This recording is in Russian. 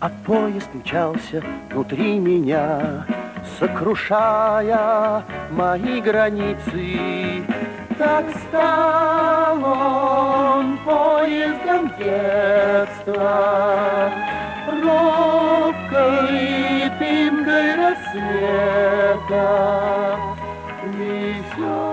А поезд мчался внутри меня, сокрушая мои границы. Так стал он поездом детства, робкой дымкой рассвета. Везет